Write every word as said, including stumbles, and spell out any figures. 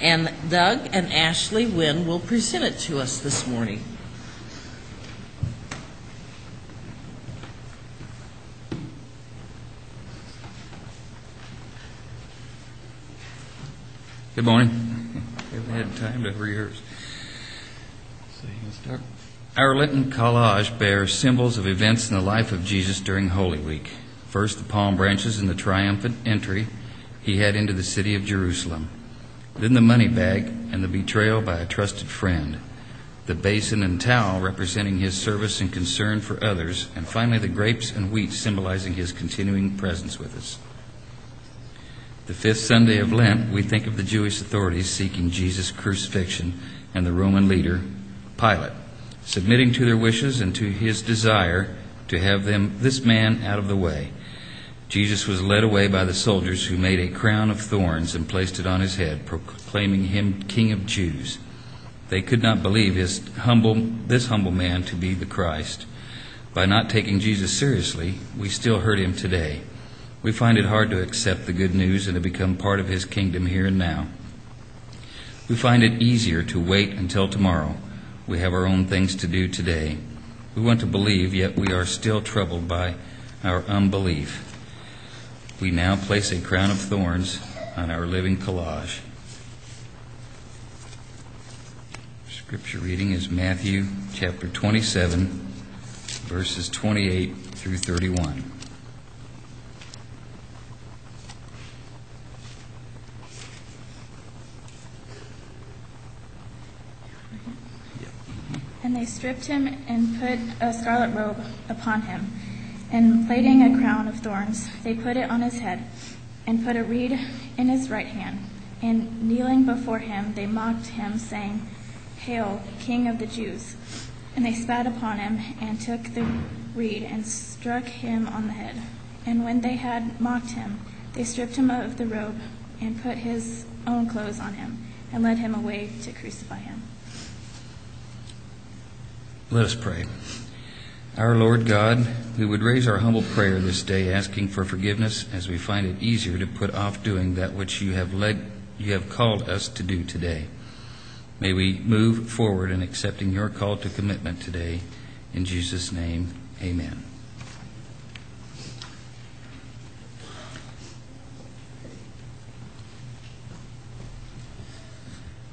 And Doug and Ashley Wynn will present it to us this morning. Good morning. Haven't had time to rehearse. So you can start. Our Lenten collage bears symbols of events in the life of Jesus during Holy Week. First, the palm branches and the triumphant entry he had into the city of Jerusalem. Then the money bag and the betrayal by a trusted friend. The basin and towel representing his service and concern for others. And finally, the grapes and wheat symbolizing his continuing presence with us. The fifth Sunday of Lent, we think of the Jewish authorities seeking Jesus' crucifixion and the Roman leader, Pilate, submitting to their wishes and to his desire to have them this man out of the way. Jesus was led away by the soldiers who made a crown of thorns and placed it on his head, proclaiming him King of Jews. They could not believe his humble, this humble man to be the Christ. By not taking Jesus seriously, we still hurt him today. We find it hard to accept the good news and to become part of his kingdom here and now. We find it easier to wait until tomorrow. We have our own things to do today. We want to believe, yet we are still troubled by our unbelief. We now place a crown of thorns on our living collage. Scripture reading is Matthew chapter twenty-seven, verses twenty-eight through thirty-one. And they stripped him and put a scarlet robe upon him, and plaiting a crown of thorns, they put it on his head, and put a reed in his right hand. And kneeling before him, they mocked him, saying, "Hail, King of the Jews!" And they spat upon him, and took the reed, and struck him on the head. And when they had mocked him, they stripped him of the robe, and put his own clothes on him, and led him away to crucify him. Let us pray. Our Lord God, we would raise our humble prayer this day, asking for forgiveness as we find it easier to put off doing that which you have led, you have called us to do today. May we move forward in accepting your call to commitment today. In Jesus' name, amen.